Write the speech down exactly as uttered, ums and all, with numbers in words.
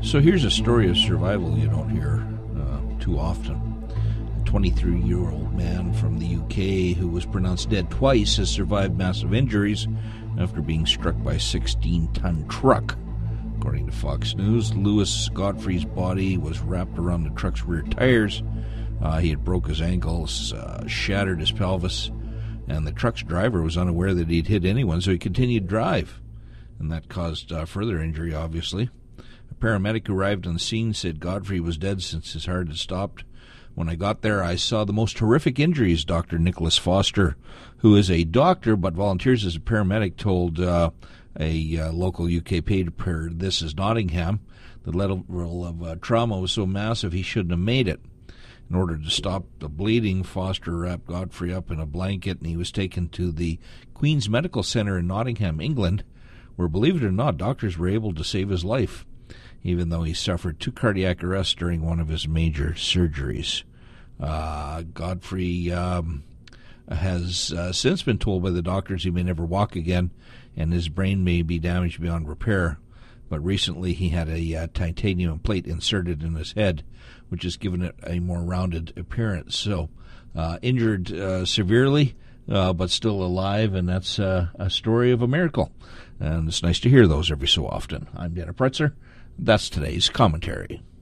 So here's a story of survival you don't hear uh, too often. A twenty-three-year-old man from the U K who was pronounced dead twice has survived massive injuries after being struck by a sixteen-ton truck. According to Fox News, Lewis Godfrey's body was wrapped around the truck's rear tires. Uh, he had broke his ankles, uh, shattered his pelvis, and the truck's driver was unaware that he'd hit anyone, so he continued to drive. And that caused uh, further injury, obviously. A paramedic who arrived on the scene said Godfrey was dead since his heart had stopped. When I got there, I saw the most horrific injuries, Doctor Nicholas Foster, who is a doctor but volunteers as a paramedic, told uh, a uh, local U K paper, This Is Nottingham. The level of uh, trauma was so massive he shouldn't have made it. In order to stop the bleeding, Foster wrapped Godfrey up in a blanket and he was taken to the Queen's Medical Centre in Nottingham, England, where, believe it or not, doctors were able to save his life, even though he suffered two cardiac arrests during one of his major surgeries. Uh, Godfrey um, has uh, since been told by the doctors he may never walk again, and his brain may be damaged beyond repair. But recently he had a uh, titanium plate inserted in his head, which has given it a more rounded appearance. So uh, injured uh, severely, uh, but still alive, and that's uh, a story of a miracle. And it's nice to hear those every so often. I'm Dana Pretzer. That's today's commentary.